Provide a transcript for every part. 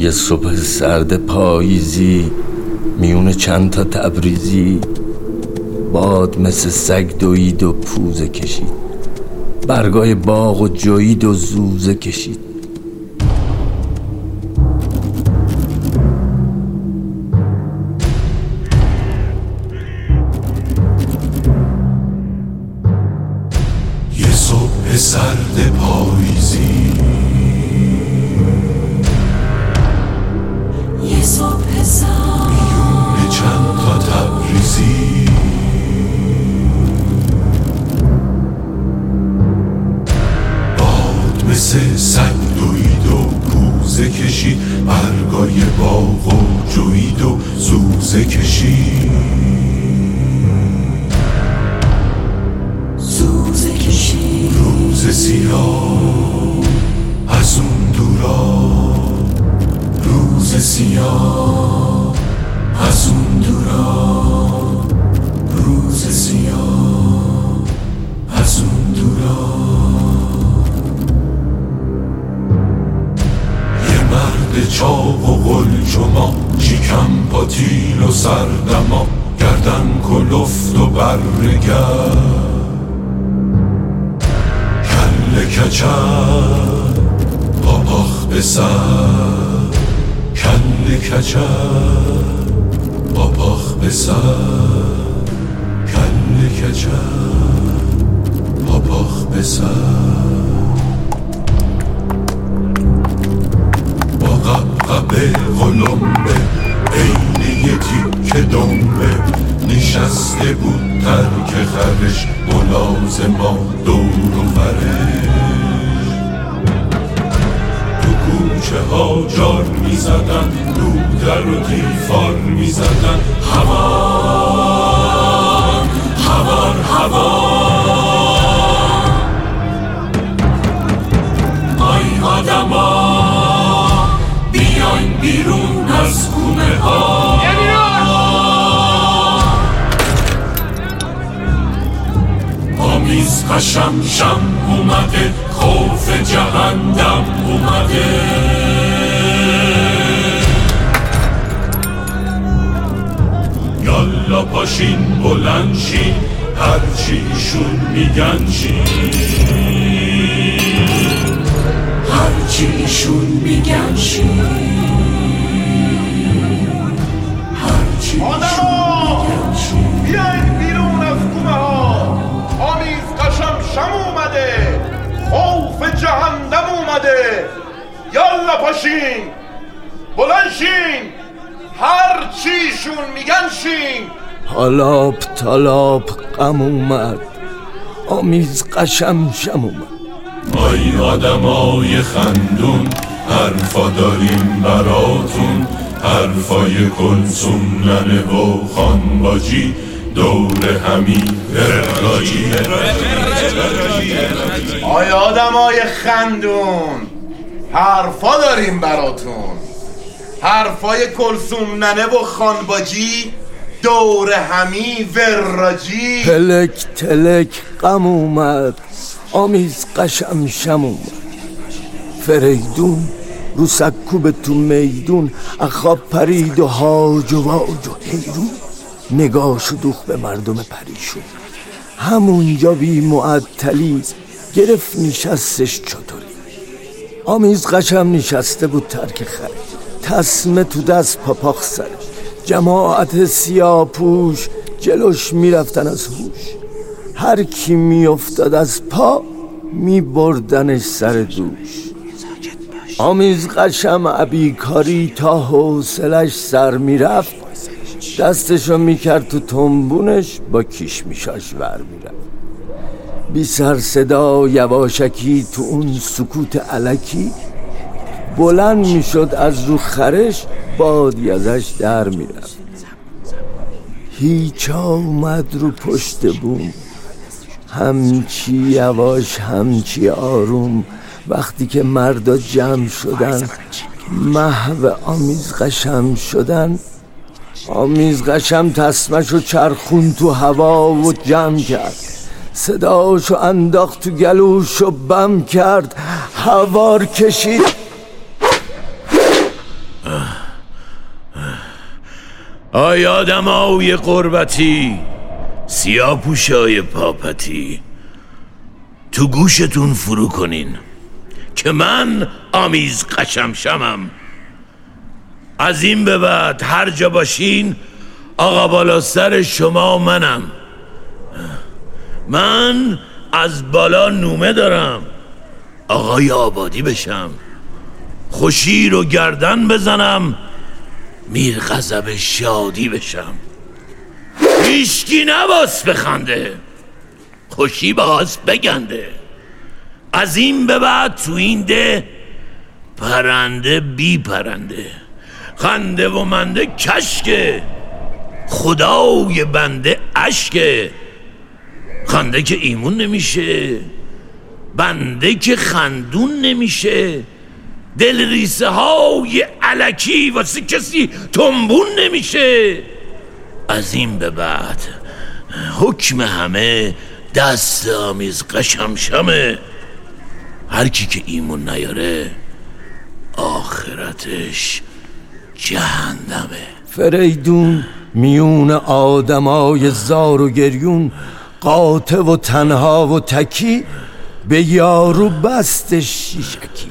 یه صبح سرد پاییزی میون چند تا تبریزی، باد مثل سگ دوید و پوزه کشید، برگای باغ و جوید و زوزه کشید. یه صبح سرد پاییزی، یه صبح سرد میون چند تا تبریزی، باد مثل سگ دوید و پوزه کشید، برگای باغ و جوید و زوزه کشید. روز سیاه از اون دورا، روز سیاه از اون دورا، روز سیاه از اون دورا. یه مرد چاق و قلجما، شیکم پاتیل و سردما، گردن کلفت و برگرد، کچل پاپاخ به سر، کل کچل پاپاخ به سر، کل کچل پاپاخ به سر. با قبقبه قلمبه عین یه تیک دنبه، نشسته بود ترک خرش ملازما دور و برش. تو کوچه ها جار می زدن، دودر و دیفار می زدن، هوار هوار هوار. آی آدما بیاین بیرون از خونه ها، آمیز قشم شم اومده، خوف جهنم اومده. یالا پاشین بلند شین، هرچی ایشون میگن شین، هرچی ایشون میگن شین، هرچی ایشون میگن شین. بیاین بیرون از کومه ها، آمیز قشم شم اومده، خوف جهنم اومده. یالا پاشین بلند شین، هر چیشون میگن شین. حالاب طالاب غم اومد، آمیز قشم شم اومد. آی آدمای خندون، حرفا داریم براتون، حرفای کلثوم ننه و خانباجی، دور همی رقاجی. آی آدمای خندون، حرفا داریم براتون، حرفای کلثوم ننه و خانباجی، دور همی وراجی. تلک تلک غم اومد، آمیز قشم شم اومد. فریدون رو سکوب تو میدون، اخواب پرید و هاج و واج و حیرون، نگاشو دوخ به مردم پریشون. همونجا بی معطلی گرفت نشستش چطوری. آمیز قشم نشسته بود ترک خرش، تسمه تو دست پاپاخ سرش، جماعت سیاه پوش جلوش میرفتن از هوش. هر کی میافتاد از پا میبردنش سر دوش. آمیز قشم عبیکاری تا حوصلش سر میرفت، دستشو میکرد تو تنبونش، با کیشمیشاش ور میرفت. بی سر صدا یواشکی تو اون سکوت الکی، بلند میشد از رو خرش، بادی ازش در میرفت. هیچ آمد رو پشت بوم، همچی یواش همچی آروم. وقتی که مردا جمع شدن، محو آمیز قشم شدن، آمیز قشم تسمشو چرخون تو هوا و جمع کرد، صداشو انداخت تو گلوشو بم کرد، هوار کشید آی آدمای قربتی، سیاه‌پوشای پاپتی، تو گوشتون فرو کنین که من آمیز قشمشمم. از این به بعد هر جا باشین آقا بالا سر شما منم. من از بالا نومه دارم آقای آبادی بشم، خوشی رو گردن بزنم، میر غضب شادی بشم. هیچکی نباس بخنده، خوشی باز بگنده. از این به بعد تو این ده پرنده بی پرنده، خنده و منده کشکه، خدای بنده اشکه. خنده که ایمون نمیشه، بنده که خندون نمیشه، دل ریسه های علکی واسه کسی تنبون نمیشه. از این به بعد حکم همه دست آمیز قشمشمه. هر کی که ایمون نیاره آخرتش جهنمه. فریدون میون آدمای زار و گریون، قاطع و تنها و تکی، به یارو بست شیشکی.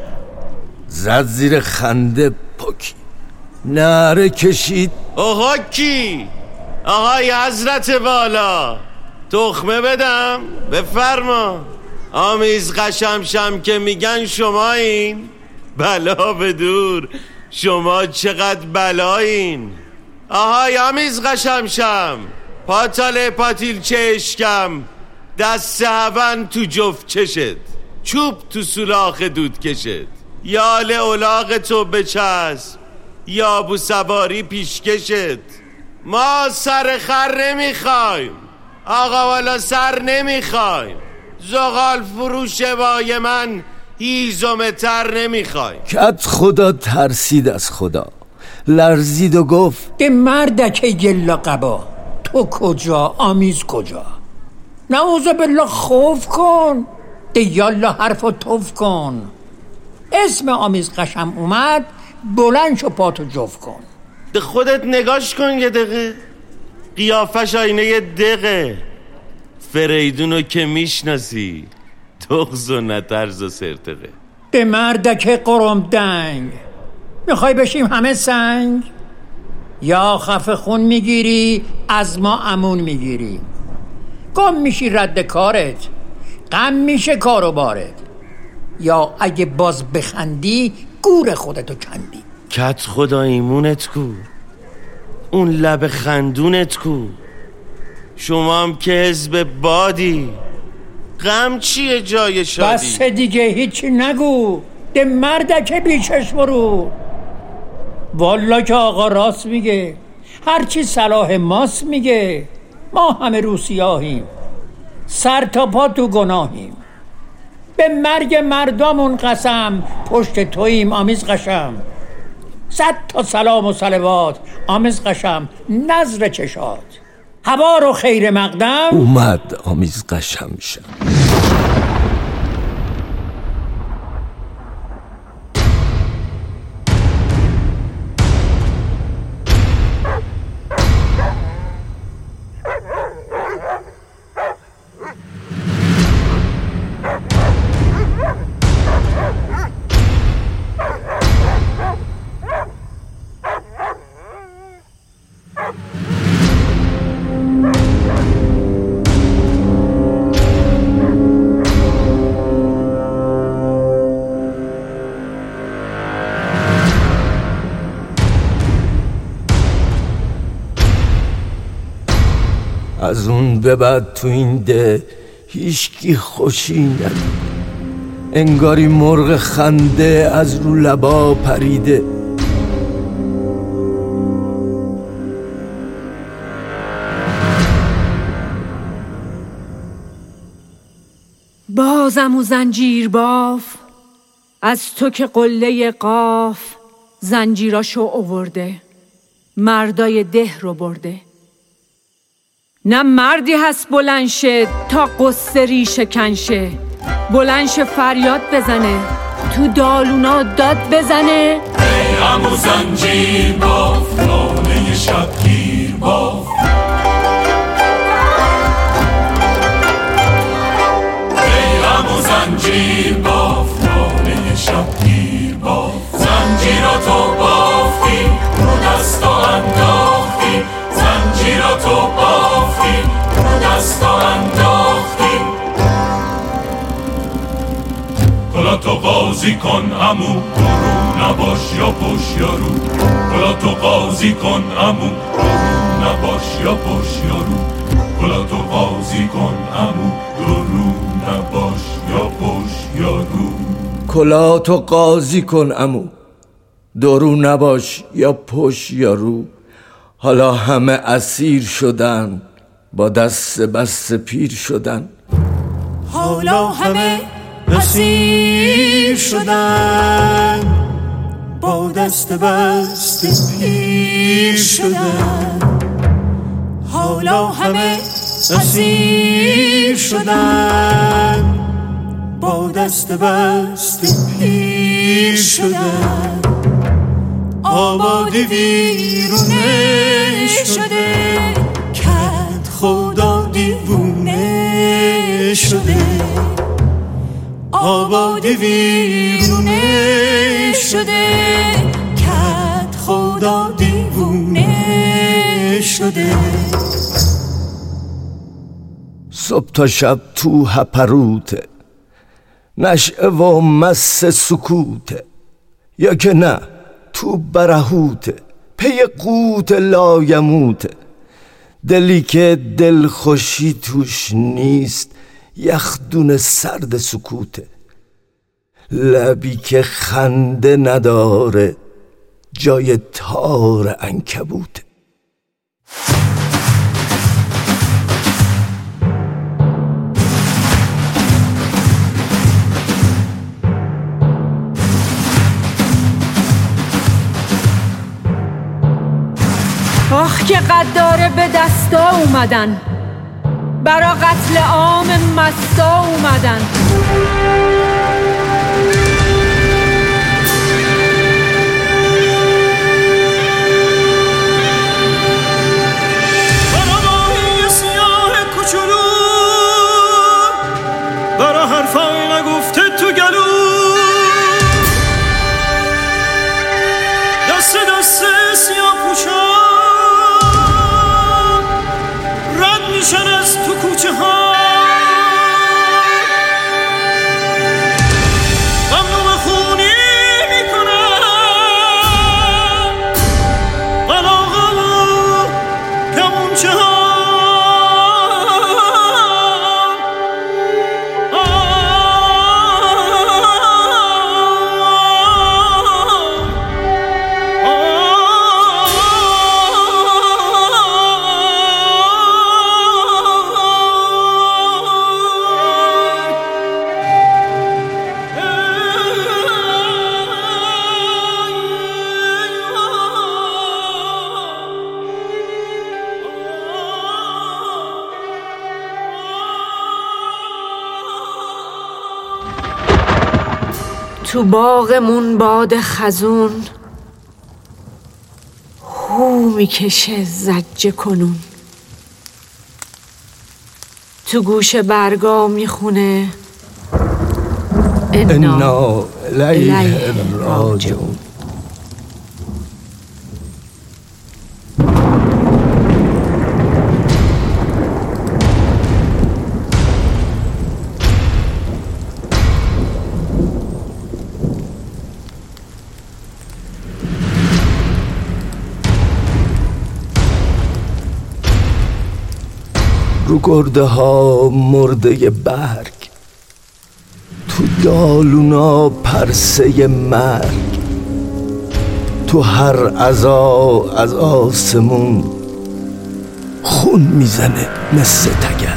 زد زیر خنده پاکی، نعره کشید آقا کی؟ آقای حضرت والا، تخمه بدم؟ بفرما. آمیز قشمشم که میگن شما این؟ بلا بدور، شما چقدر بلایین. آهای آمیز قشمشم، پاتاله پاتیل چشکم، دست هون تو جفت چشت، چوب تو سولاخ دود کشت، یال اولاغ تو بچسب، یا بو سواری پیشکشت. ما سر خر نمیخوایم آقا والا، سر نمیخوایم. زغال فروش وای من هیزم تر نمیخوایم. کت خدا ترسید از خدا، لرزید و گفت ده مردک گلا قبا، تو کجا آمیز کجا؟ نعوذ بالله خوف کن، ده یالا حرف و توف کن. اسم آمیز قشم اومد، بلند شو پاتو جف کن. ده خودت نگاش کن یه دقیقه، قیافش آینه دقیقه. فریدونو که میشناسی، تغز و نترز و سرتقه. به مردک قرم دنگ، میخوای بشیم همه سنگ؟ یا خفه خون میگیری از ما امون میگیری، گم میشی رد کارت، غم میشه کارو بارت، یا اگه باز بخندی گور خودتو کندی. کت خدا ایمونت کو، اون لب خندونت کو. شما هم که حزب بادی، غم چیه جای شادی؟ بس دیگه هیچی نگو، ده مردک بیچش برو. والا که آقا راست میگه، هرچی صلاح ماست میگه. ما همه رو سیاهیم، سر تا پا تو گناهیم. به مرگ مردمون قسم، پشت توییم آمیز قشم. 100 تا سلام و صلوات آمیز قشم، نظر چشات. هوا رو خیر مقدم اومد آمیز قشمشم. از اون به بعد تو این ده هیچکی خوشی ندید، انگاری مرغ خنده از رو لبا پریده. بازم و زنجیر باف، از تو که قله قاف زنجیراشو آورده، مردای ده رو برده. نه مردی هست بلند شه تا قصه ریشه کنشه، بلند شه فریاد بزنه، تو دالونا داد بزنه. عمو زنجیر باف، ناله شبگیر باف. ای عمو زنجیر باف، ناله شبگیر باف. زنجیراتو بافتی، رو دستا انداختی. زنجیراتو بافتی، رو دستا انداختی. کلاتو قاضی کن عمو، رو نباش یا پشت یا رو. کلاتو قاضی کن عمو، رو نباش یا پشت یا رو. کلاتو قاضی کن عمو، رو نباش یا پشت یا رو. کلاتو قاضی کن عمو، درو نباش یا پشت یا رو. حالا همه اسیر شدن، با دست بسته پیر شدن. حالا همه اسیر شدن، با دست بسته پیر شدن. حالا همه اسیر شدن، با دست بسته پیر شدن. آبادی ویرونه شده، کت خدا دیوونه شده. آبادی ویرونه شده، کت خدا دیوونه شده. صبح تا شب تو هپروته، نشعه و مس سکوته. یا که نه تو برهوته، پی قوت لایموته. دلی که دل خوشی توش نیست، یخدون سرد سکوته. لبی که خنده نداره، جای تار عنکبوته. آخ که قداره به دستا اومدن، برا قتل عام مستا اومدن. برا ماهی سیاه کوچولو، برا حرفای نگفته تو گلو. دست دست سیاه پوشا رد میشن از تو کوچه ها. ممنوع خونی میکنن قلاقا و کمونچه ها. تو باغمون باد خزون، هو میکشه زجه کنون. تو گوش برگا میخونه انا الیه راجعون. رو گرده ها مرده برگ، تو دالونا پرسه مرگ. تو هر عزا از آسمون خون میزنه مثل تگر.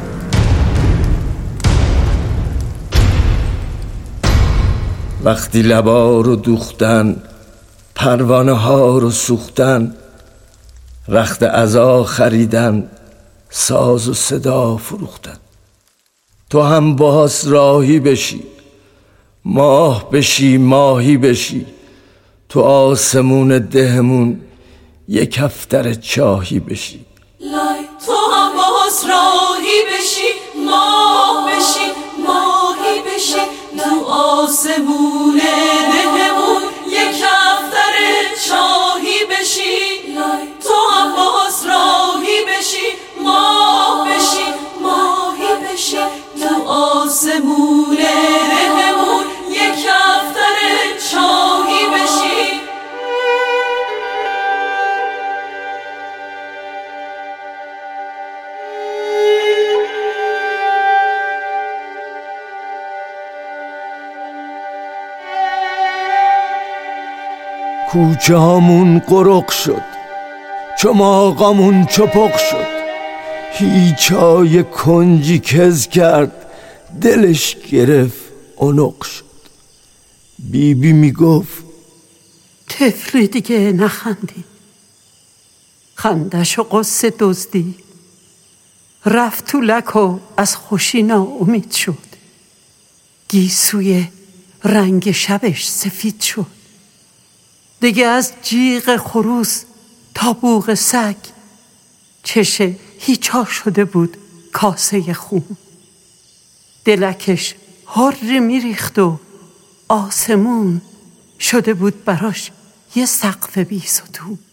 وقتی لبا رو دوختن، پروانه ها رو سوختن، رخت عزا خریدن، ساز و صدا فروختن. تو هم باز راهی بشی، ماه بشی ماهی بشی، تو آسمون دهمون یک افتر چاهی بشی. تو هم باز راهی بشی، ماه بشی، ماهی بشی، تو آسمون دهمون یک افتر چاهی بشی. تو هم باز راهی بشی، ماه بشی، ماهی بشی، تو آسمون دهمون یک افتر چاهی بشی. کوچه هامون قرق شد، چماقامون چپق شد، هیچای کنجی کز کرد، دلش گرفت اونق شد. بیبی میگفت طفلی دیگه نخندی، خندش و قصه دزدی، رفت تو لک و از خوشی ناامید شد، گیسوی رنگ شبش سفید شد، دیگه از جیغ خروس تا بوق سگ چشه هیچا شده بود کاسه خون. دلکش هر میریخت و آسمون شده بود براش یه سقف بی ستون.